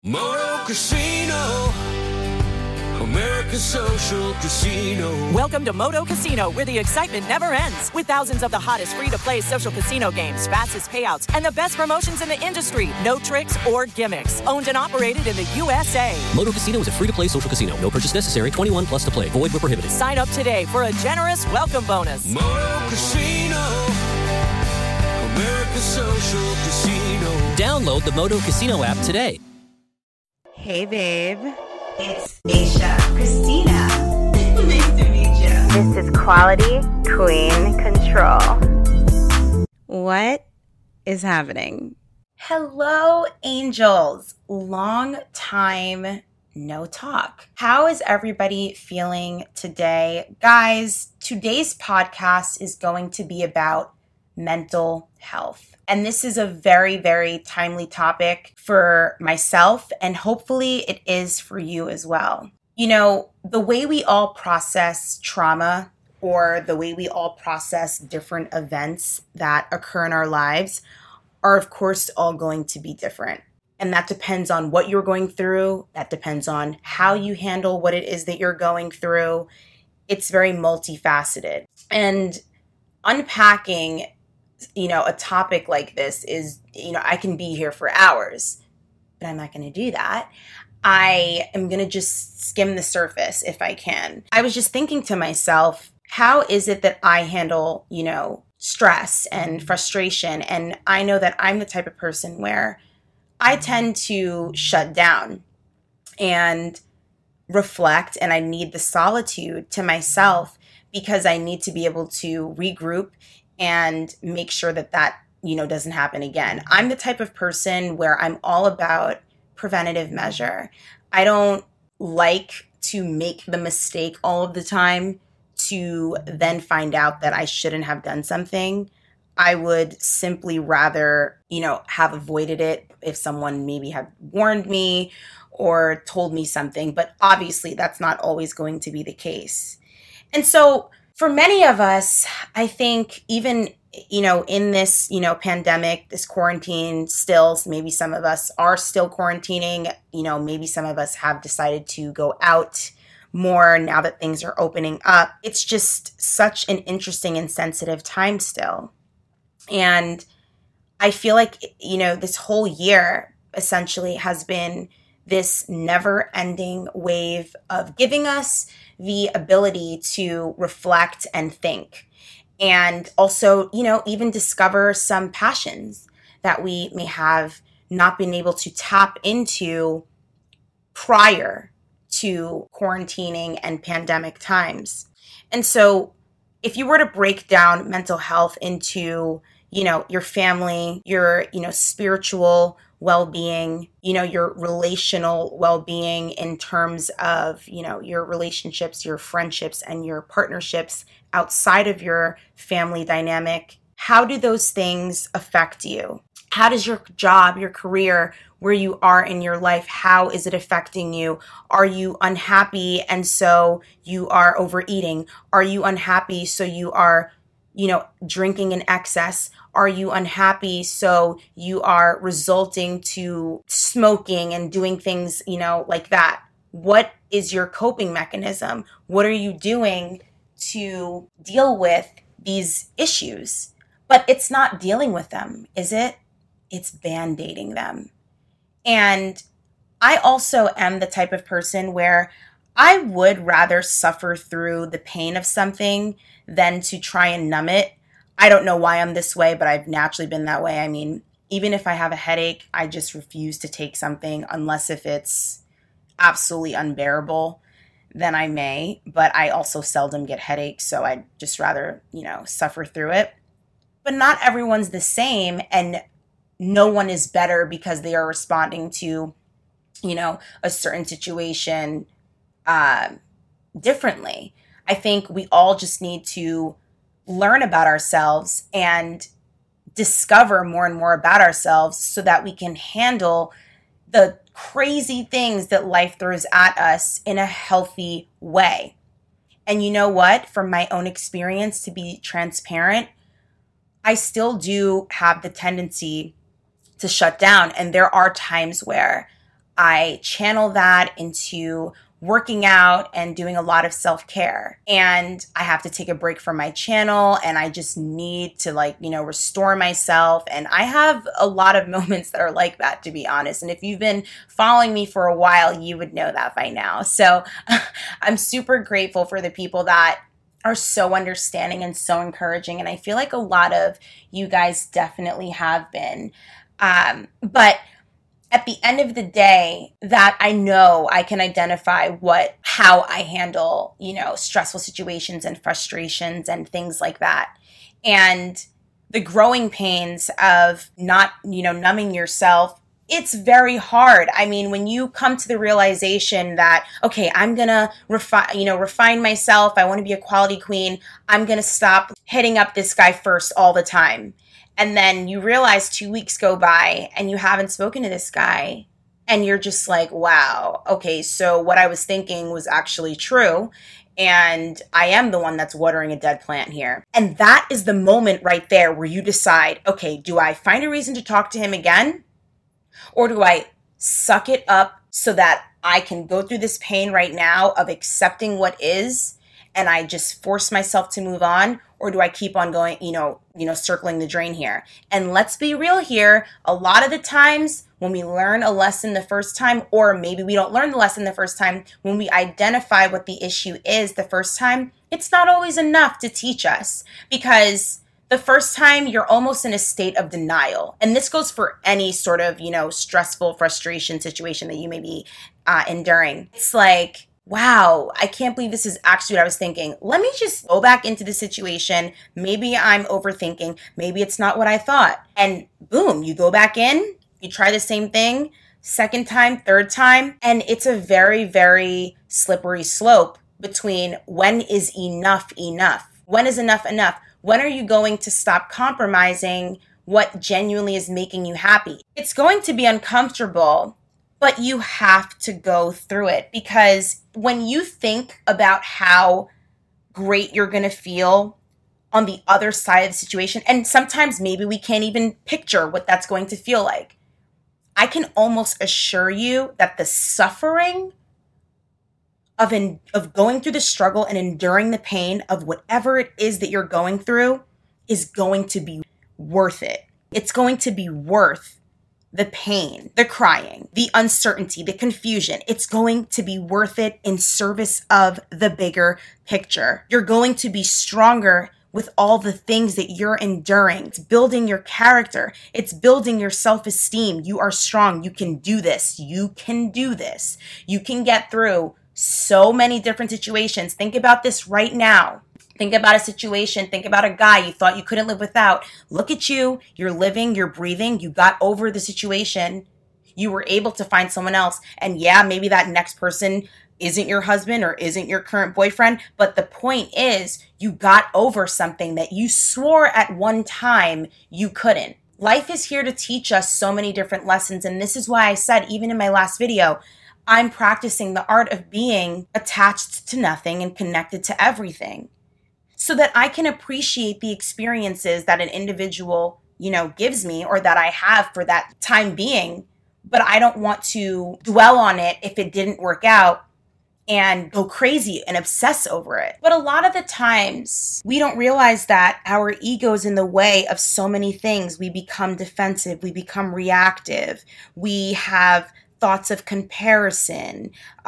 Moto Casino, America's social casino. Welcome to Moto Casino, where the excitement never ends. With thousands of the hottest free-to-play social casino games, fastest payouts, and the best promotions in the industry. No tricks or gimmicks. Owned and operated in the USA. Moto Casino is a free-to-play social casino. No purchase necessary. 21 plus to play. Void where prohibited. Sign up today for a generous welcome bonus. Moto Casino, America's social casino. Download the Moto Casino app today. Hey, babe. It's Aisha Christina. Nice to meet you. This is Quality Queen Control. What is happening? Hello, angels. Long time no talk. How is everybody feeling today? Guys, today's podcast is going to be about mental health. And this is a very, very timely topic for myself, and hopefully it is for you as well. You know, the way we all process trauma, or the way we all process different events that occur in our lives, are of course all going to be different. And that depends on what you're going through. That depends on how you handle what it is that you're going through. It's very multifaceted. And unpacking a topic like this is, I can be here for hours, but I'm not going to do that. I am going to just skim the surface if I can. I was just thinking to myself, how is it that I handle, stress and frustration? And I know that I'm the type of person where I tend to shut down and reflect, and I need the solitude to myself because I need to be able to regroup and make sure that doesn't happen again. I'm the type of person where I'm all about preventative measure. I don't like to make the mistake all of the time to then find out that I shouldn't have done something. I would simply rather, have avoided it if someone maybe had warned me or told me something. But obviously that's not always going to be the case. And so for many of us, I think even, in this, pandemic, this quarantine still, maybe some of us are still quarantining, maybe some of us have decided to go out more now that things are opening up. It's just such an interesting and sensitive time still. And I feel like, this whole year essentially has been this never-ending wave of giving us the ability to reflect and think, and also, even discover some passions that we may have not been able to tap into prior to quarantining and pandemic times. And so if you were to break down mental health into, your family, your, spiritual well-being, your relational well-being in terms of, your relationships, your friendships, and your partnerships outside of your family dynamic, how do those things affect you? How does your job, your career, where you are in your life, how is it affecting you? Are you unhappy and so you are overeating? Are you unhappy so you are drinking in excess? Are you unhappy so you are resulting to smoking and doing things, like that? What is your coping mechanism? What are you doing to deal with these issues? But it's not dealing with them, is it? It's band-aiding them. And I also am the type of person where I would rather suffer through the pain of something than to try and numb it. I don't know why I'm this way, but I've naturally been that way. I mean, even if I have a headache, I just refuse to take something unless if it's absolutely unbearable, then I may. But I also seldom get headaches, so I'd just rather, suffer through it. But not everyone's the same, and no one is better because they are responding to, a certain situation differently. I think we all just need to learn about ourselves and discover more and more about ourselves so that we can handle the crazy things that life throws at us in a healthy way. And you know what? From my own experience, to be transparent, I still do have the tendency to shut down. And there are times where I channel that into working out and doing a lot of self-care. And I have to take a break from my channel and I just need to restore myself. And I have a lot of moments that are like that, to be honest. And if you've been following me for a while, you would know that by now. So I'm super grateful for the people that are so understanding and so encouraging. And I feel like a lot of you guys definitely have been. But at the end of the day, that I know I can identify how I handle, stressful situations and frustrations and things like that. And the growing pains of not, numbing yourself, it's very hard. I mean, when you come to the realization that, okay, I'm going to refine myself. I want to be a quality queen. I'm going to stop hitting up this guy first all the time. And then you realize 2 weeks go by and you haven't spoken to this guy. And you're just like, wow, okay, so what I was thinking was actually true. And I am the one that's watering a dead plant here. And that is the moment right there where you decide, okay, do I find a reason to talk to him again? Or do I suck it up so that I can go through this pain right now of accepting what is and I just force myself to move on? Or do I keep on going, circling the drain here? And let's be real here. A lot of the times when we learn a lesson the first time, or maybe we don't learn the lesson the first time, when we identify what the issue is the first time, it's not always enough to teach us, because the first time you're almost in a state of denial. And this goes for any sort of, stressful frustration situation that you may be enduring. It's like, wow, I can't believe this is actually what I was thinking. Let me just go back into the situation. Maybe I'm overthinking. Maybe it's not what I thought. And boom, you go back in, you try the same thing, second time, third time, and it's a very, very slippery slope between when is enough enough? When is enough enough? When are you going to stop compromising what genuinely is making you happy? It's going to be uncomfortable, but you have to go through it, because when you think about how great you're going to feel on the other side of the situation, and sometimes maybe we can't even picture what that's going to feel like, I can almost assure you that the suffering of going through the struggle and enduring the pain of whatever it is that you're going through is going to be worth it. It's going to be worth the pain, the crying, the uncertainty, the confusion. It's going to be worth it in service of the bigger picture. You're going to be stronger with all the things that you're enduring. It's building your character. It's building your self-esteem. You are strong. You can do this. You can do this. You can get through so many different situations. Think about this right now. Think about a situation. Think about a guy you thought you couldn't live without. Look at you. You're living, you're breathing. You got over the situation. You were able to find someone else. And yeah, maybe that next person isn't your husband or isn't your current boyfriend. But the point is, you got over something that you swore at one time you couldn't. Life is here to teach us so many different lessons. And this is why I said, even in my last video, I'm practicing the art of being attached to nothing and connected to everything, so that I can appreciate the experiences that an individual, gives me, or that I have for that time being. But I don't want to dwell on it if it didn't work out and go crazy and obsess over it. But a lot of the times we don't realize that our ego is in the way of so many things. We become defensive. We become reactive. We have thoughts of comparison,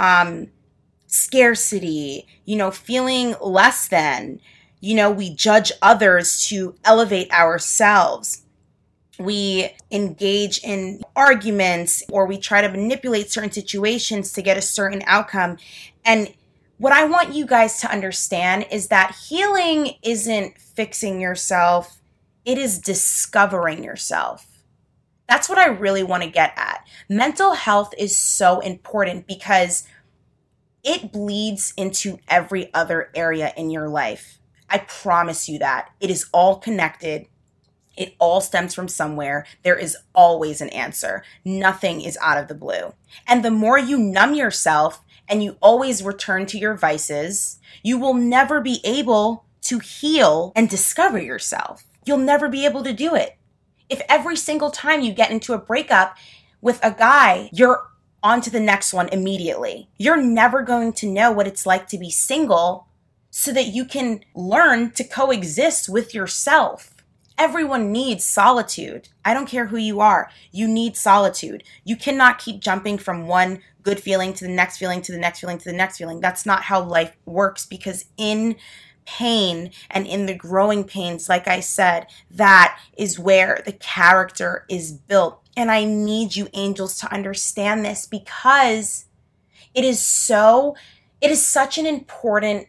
scarcity, feeling less than. We judge others to elevate ourselves. We engage in arguments, or we try to manipulate certain situations to get a certain outcome. And what I want you guys to understand is that healing isn't fixing yourself. It is discovering yourself. That's what I really want to get at. Mental health is so important because it bleeds into every other area in your life. I promise you that. It is all connected. It all stems from somewhere. There is always an answer. Nothing is out of the blue. And the more you numb yourself and you always return to your vices, you will never be able to heal and discover yourself. You'll never be able to do it. If every single time you get into a breakup with a guy, you're on to the next one immediately. You're never going to know what it's like to be single so that you can learn to coexist with yourself. Everyone needs solitude. I don't care who you are. You need solitude. You cannot keep jumping from one good feeling to the next feeling, to the next feeling, to the next feeling. That's not how life works, because in pain and in the growing pains, like I said, that is where the character is built. And I need you, angels, to understand this, because it is such an important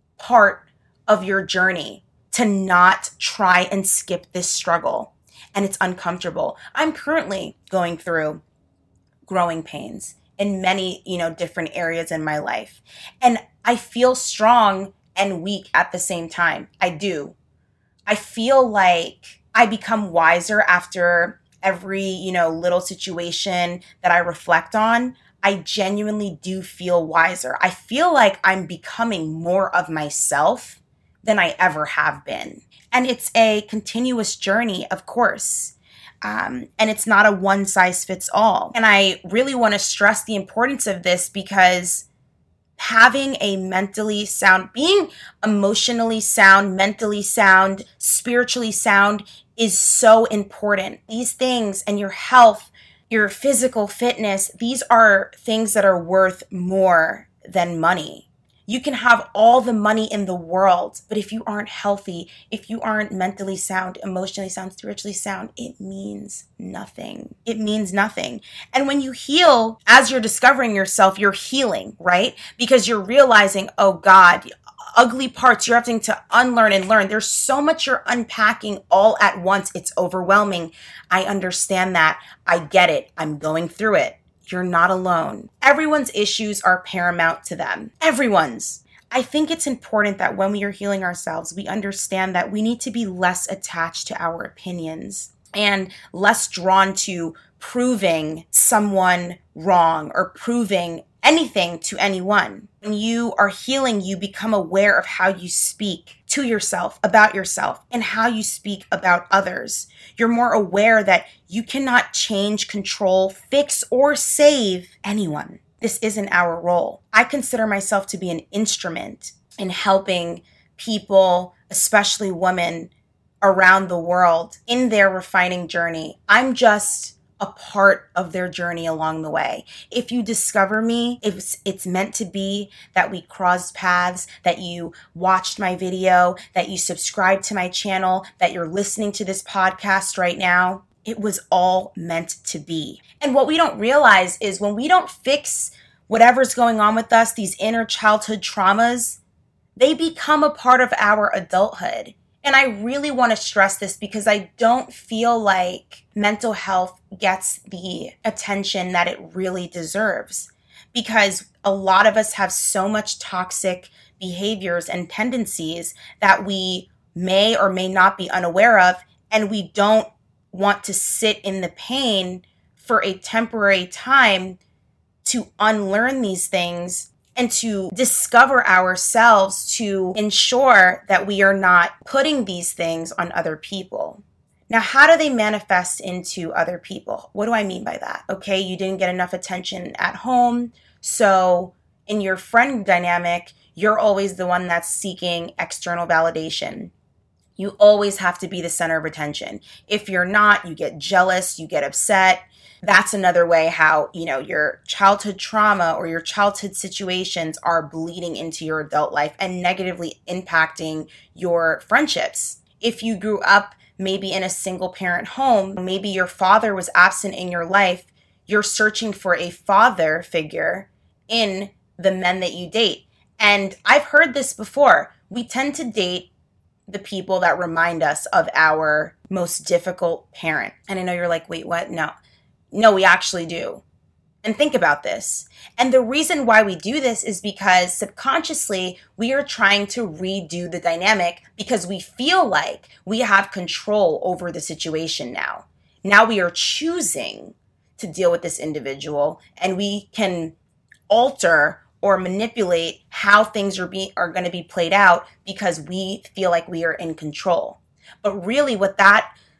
part of your journey to not try and skip this struggle. And it's uncomfortable. I'm currently going through growing pains in many, different areas in my life. And I feel strong and weak at the same time. I do. I feel like I become wiser after every, little situation that I reflect on. I genuinely do feel wiser. I feel like I'm becoming more of myself than I ever have been. And it's a continuous journey, of course. And it's not a one size fits all. And I really want to stress the importance of this, because having a mentally sound, being emotionally sound, mentally sound, spiritually sound is so important. These things, and your health, your physical fitness, these are things that are worth more than money. You can have all the money in the world, but if you aren't healthy, if you aren't mentally sound, emotionally sound, spiritually sound, it means nothing. It means nothing. And when you heal, as you're discovering yourself, you're healing, right? Because you're realizing, oh God, ugly parts you're having to unlearn and learn. There's so much you're unpacking all at once. It's overwhelming. I understand that. I get it. I'm going through it. You're not alone. Everyone's issues are paramount to them. Everyone's. I think it's important that when we are healing ourselves, we understand that we need to be less attached to our opinions and less drawn to proving someone wrong or proving anything to anyone. When you are healing, you become aware of how you speak to yourself, about yourself, and how you speak about others. You're more aware that you cannot change, control, fix, or save anyone. This isn't our role. I consider myself to be an instrument in helping people, especially women around the world, in their refining journey. I'm just a part of their journey along the way. If you discover me, it's meant to be that we crossed paths, that you watched my video, that you subscribed to my channel, that you're listening to this podcast right now. It was all meant to be. And what we don't realize is when we don't fix whatever's going on with us, these inner childhood traumas, they become a part of our adulthood. And I really want to stress this, because I don't feel like mental health gets the attention that it really deserves, because a lot of us have so much toxic behaviors and tendencies that we may or may not be unaware of, and we don't want to sit in the pain for a temporary time to unlearn these things and to discover ourselves, to ensure that we are not putting these things on other people. Now, how do they manifest into other people? What do I mean by that? Okay, you didn't get enough attention at home, so in your friend dynamic, you're always the one that's seeking external validation. You always have to be the center of attention. If you're not, you get jealous, you get upset. That's another way how, your childhood trauma or your childhood situations are bleeding into your adult life and negatively impacting your friendships. If you grew up maybe in a single parent home, maybe your father was absent in your life, you're searching for a father figure in the men that you date. And I've heard this before. We tend to date the people that remind us of our most difficult parent. And I know you're like, wait, what? No, we actually do. And think about this. And the reason why we do this is because subconsciously we are trying to redo the dynamic, because we feel like we have control over the situation now. Now we are choosing to deal with this individual, and we can alter or manipulate how things are going to be played out because we feel like we are in control. But really what that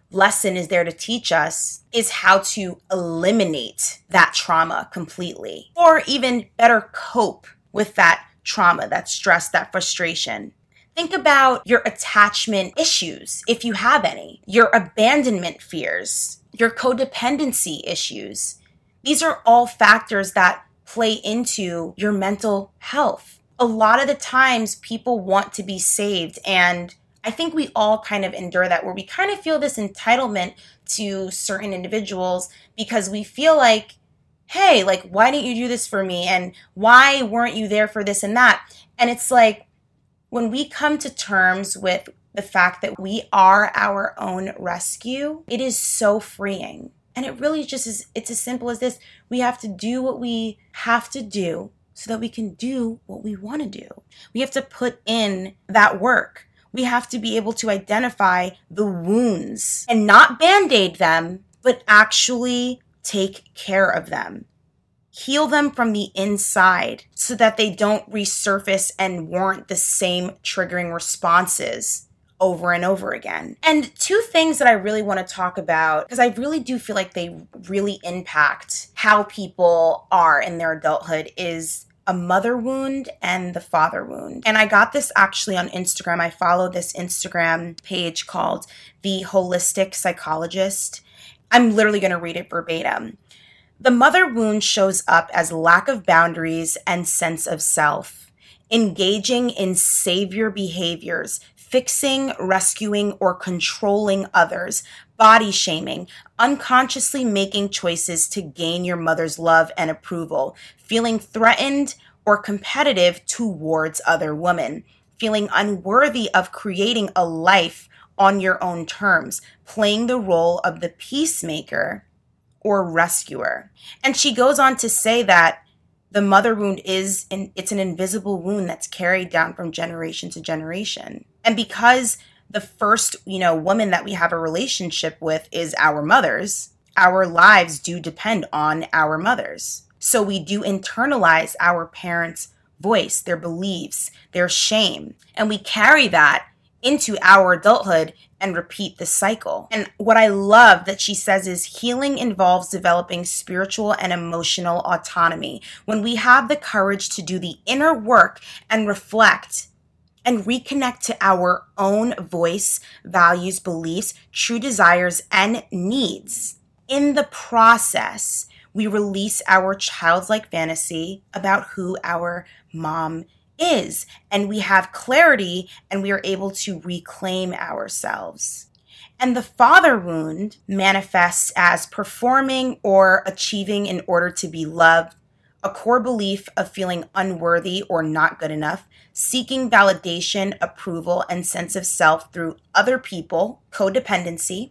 lesson is there to teach us is how to eliminate that trauma completely, or even better cope with that trauma, that stress, that frustration. Think about your attachment issues, if you have any, your abandonment fears, your codependency issues. These are all factors that play into your mental health. A lot of the times people want to be saved, and I think we all kind of endure that, where we kind of feel this entitlement to certain individuals because we feel like, hey, like, why didn't you do this for me? And why weren't you there for this and that? And it's like, when we come to terms with the fact that we are our own rescue, it is so freeing. And it really just is, it's as simple as this. We have to do what we have to do so that we can do what we want to do. We have to put in that work. We have to be able to identify the wounds and not band-aid them, but actually take care of them. Heal them from the inside so that they don't resurface and warrant the same triggering responses over and over again. And two things that I really want to talk about, because I really do feel like they really impact how people are in their adulthood, is a mother wound and the father wound. And I got this actually on Instagram. I follow this Instagram page called The Holistic Psychologist. I'm literally going to read it verbatim. The mother wound shows up as lack of boundaries and sense of self, engaging in savior behaviors, fixing, rescuing, or controlling others, body shaming, unconsciously making choices to gain your mother's love and approval, feeling threatened or competitive towards other women, feeling unworthy of creating a life on your own terms, playing the role of the peacemaker or rescuer. And she goes on to say that the mother wound it's an invisible wound that's carried down from generation to generation. And because the first, woman that we have a relationship with is our mothers, our lives do depend on our mothers. So we do internalize our parents' voice, their beliefs, their shame, and we carry that into our adulthood and repeat the cycle. And what I love that she says is healing involves developing spiritual and emotional autonomy. When we have the courage to do the inner work and reflect and reconnect to our own voice, values, beliefs, true desires, and needs. In the process, we release our childlike fantasy about who our mom is, and we have clarity and we are able to reclaim ourselves. And the father wound manifests as performing or achieving in order to be loved, a core belief of feeling unworthy or not good enough, seeking validation, approval, and sense of self through other people, codependency,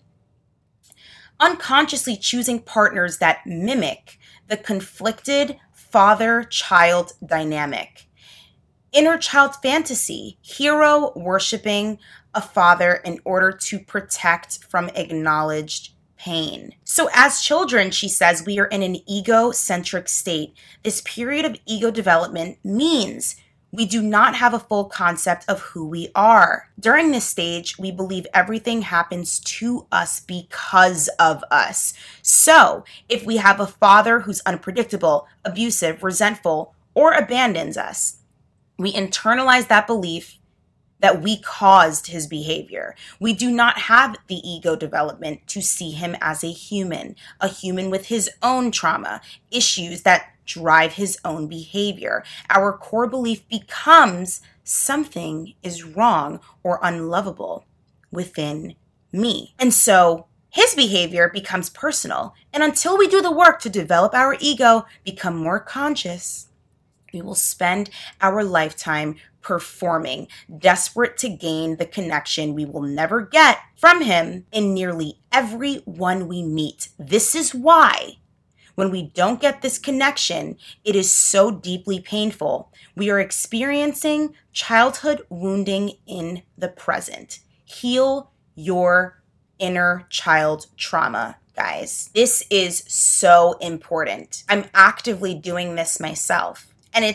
unconsciously choosing partners that mimic the conflicted father-child dynamic. Inner child fantasy, hero worshiping a father in order to protect from acknowledged pain. So as children, she says, we are in an egocentric state. This period of ego development means we do not have a full concept of who we are. During this stage, we believe everything happens to us because of us. So if we have a father who's unpredictable, abusive, resentful, or abandons us, we internalize that belief that we caused his behavior. We do not have the ego development to see him as a human with his own trauma, issues that drive his own behavior. Our core belief becomes something is wrong or unlovable within me. And so his behavior becomes personal. And until we do the work to develop our ego, become more conscious, we will spend our lifetime performing, desperate to gain the connection we will never get from him in nearly everyone we meet. This is why when we don't get this connection, it is so deeply painful. We are experiencing childhood wounding in the present. Heal your inner child trauma, guys. This is so important. I'm actively doing this myself. And it's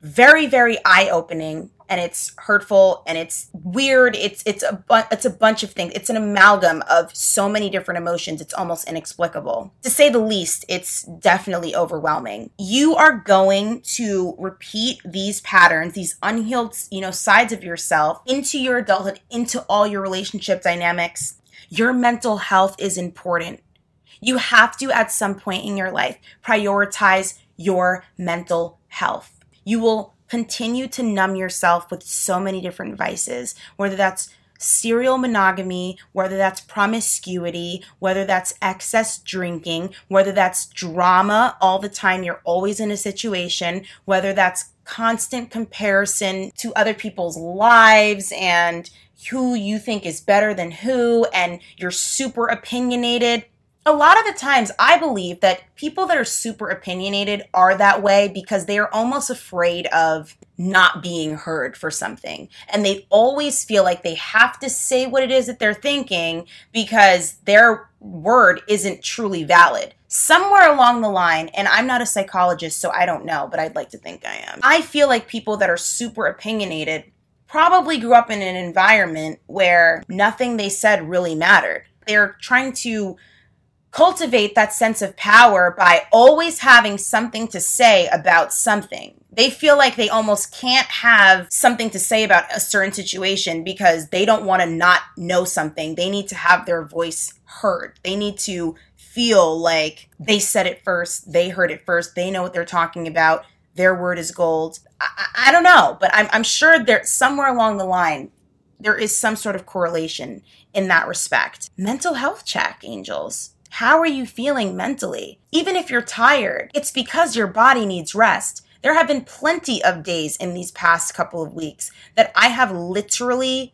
very, very eye-opening, and it's hurtful, and it's weird. It's a bunch of things. It's an amalgam of so many different emotions. It's almost inexplicable. To say the least, it's definitely overwhelming. You are going to repeat these patterns, these unhealed, sides of yourself into your adulthood, into all your relationship dynamics. Your mental health is important. You have to, at some point in your life, prioritize your mental health. You will continue to numb yourself with so many different vices, whether that's serial monogamy, whether that's promiscuity, whether that's excess drinking, whether that's drama all the time, you're always in a situation, whether that's constant comparison to other people's lives and who you think is better than who, and you're super opinionated. A lot of the times, I believe that people that are super opinionated are that way because they are almost afraid of not being heard for something. And they always feel like they have to say what it is that they're thinking because their word isn't truly valid. Somewhere along the line, and I'm not a psychologist, so I don't know, but I'd like to think I am. I feel like people that are super opinionated probably grew up in an environment where nothing they said really mattered. They're trying to cultivate that sense of power by always having something to say about something. They feel like they almost can't have something to say about a certain situation because they don't want to not know something. They need to have their voice heard. They need to feel like they said it first, they heard it first, they know what they're talking about, their word is gold. I don't know, but I'm sure there somewhere along the line, there is some sort of correlation in that respect. Mental health check, angels. How are you feeling mentally? Even if you're tired, it's because your body needs rest. There have been plenty of days in these past couple of weeks that I have literally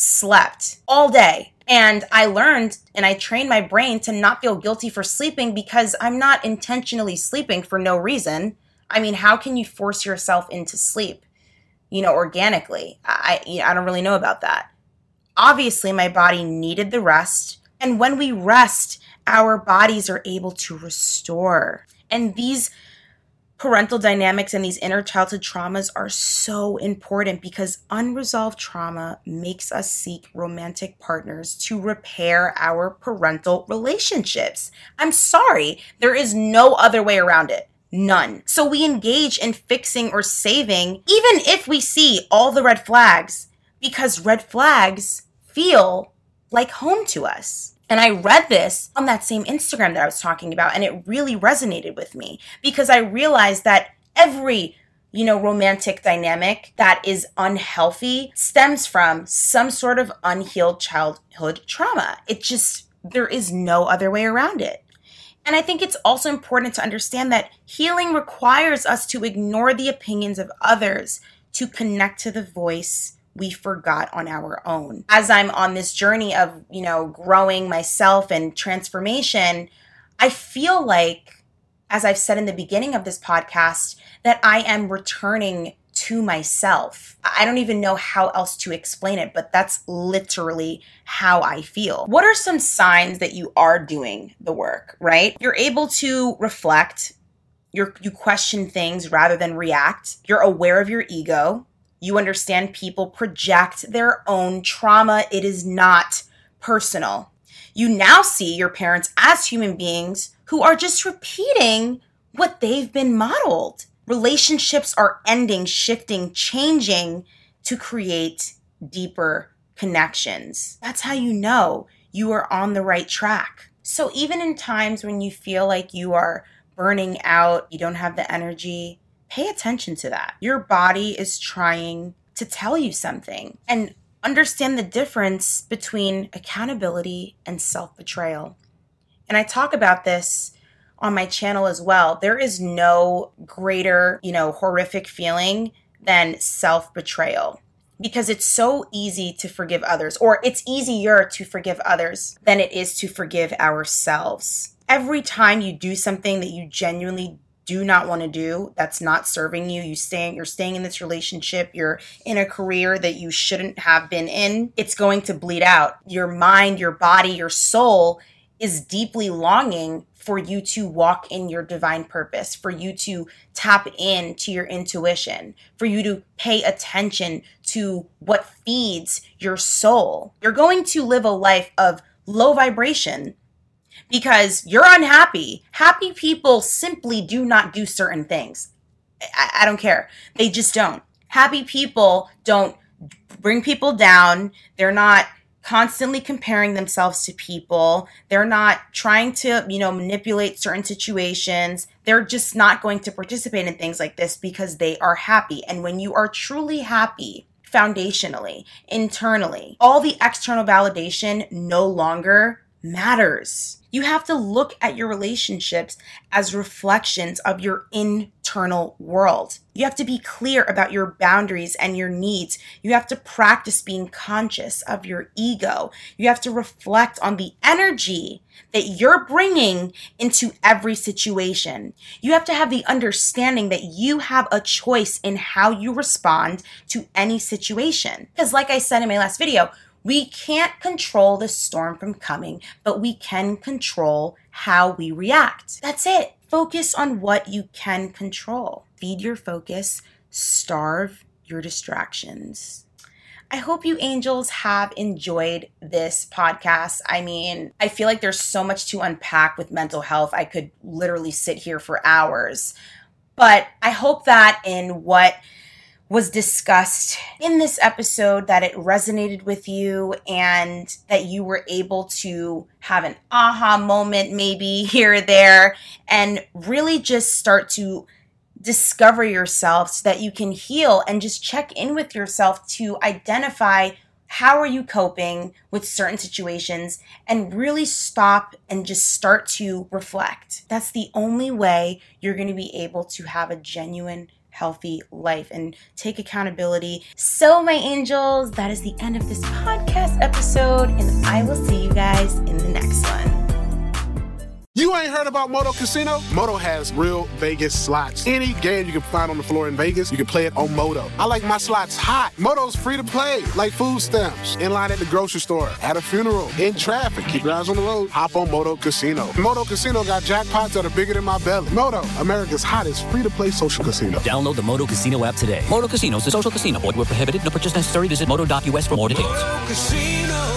slept all day. And I learned and I trained my brain to not feel guilty for sleeping because I'm not intentionally sleeping for no reason. I mean, how can you force yourself into sleep, organically? I don't really know about that. Obviously, my body needed the rest. And when we rest, our bodies are able to restore. And these parental dynamics and these inner childhood traumas are so important because unresolved trauma makes us seek romantic partners to repair our parental relationships. I'm sorry, there is no other way around it. None. So we engage in fixing or saving, even if we see all the red flags, because red flags feel like home to us. And I read this on that same Instagram that I was talking about, and it really resonated with me because I realized that every, romantic dynamic that is unhealthy stems from some sort of unhealed childhood trauma. There is no other way around it. And I think it's also important to understand that healing requires us to ignore the opinions of others to connect to the voice we forgot on our own. As I'm on this journey of, growing myself and transformation, I feel like, as I've said in the beginning of this podcast, that I am returning to myself. I don't even know how else to explain it, but that's literally how I feel. What are some signs that you are doing the work, right? You're able to reflect. You question things rather than react. You're aware of your ego. You understand people project their own trauma. It is not personal. You now see your parents as human beings who are just repeating what they've been modeled. Relationships are ending, shifting, changing to create deeper connections. That's how you know you are on the right track. So even in times when you feel like you are burning out, you don't have the energy, pay attention to that. Your body is trying to tell you something, and understand the difference between accountability and self-betrayal. And I talk about this on my channel as well. There is no greater, horrific feeling than self-betrayal because it's so easy to forgive others, or it's easier to forgive others than it is to forgive ourselves. Every time you do something that you genuinely do not want to do, that's not serving you, you're staying in this relationship, you're in a career that you shouldn't have been in, it's going to bleed out. Your mind, your body, your soul is deeply longing for you to walk in your divine purpose, for you to tap into your intuition, for you to pay attention to what feeds your soul. You're going to live a life of low vibration because you're unhappy. Happy people simply do not do certain things. I don't care. They just don't. Happy people don't bring people down. They're not constantly comparing themselves to people. They're not trying to, manipulate certain situations. They're just not going to participate in things like this because they are happy. And when you are truly happy, foundationally, internally, all the external validation no longer matters. You have to look at your relationships as reflections of your internal world. You have to be clear about your boundaries and your needs. You have to practice being conscious of your ego. You have to reflect on the energy that you're bringing into every situation. You have to have the understanding that you have a choice in how you respond to any situation. Because like I said in my last video, we can't control the storm from coming, but we can control how we react. That's it. Focus on what you can control. Feed your focus, starve your distractions. I hope you angels have enjoyed this podcast. I feel like there's so much to unpack with mental health. I could literally sit here for hours. But I hope that in what was discussed in this episode, that it resonated with you and that you were able to have an aha moment maybe here or there and really just start to discover yourself so that you can heal and just check in with yourself to identify how are you coping with certain situations and really stop and just start to reflect. That's the only way you're going to be able to have a genuine healthy life and take accountability. So my angels, that is the end of this podcast episode, and I will see you guys in the next one. You ain't heard about Moto Casino? Moto has real Vegas slots. Any game you can find on the floor in Vegas, you can play it on Moto. I like my slots hot. Moto's free to play, like food stamps, in line at the grocery store, at a funeral, in traffic. Keep your eyes on the road. Hop on Moto Casino. Moto Casino got jackpots that are bigger than my belly. Moto, America's hottest free-to-play social casino. Download the Moto Casino app today. Moto Casino is a social casino. Void where prohibited. No purchase necessary. Visit moto.us for more details. Moto Casino.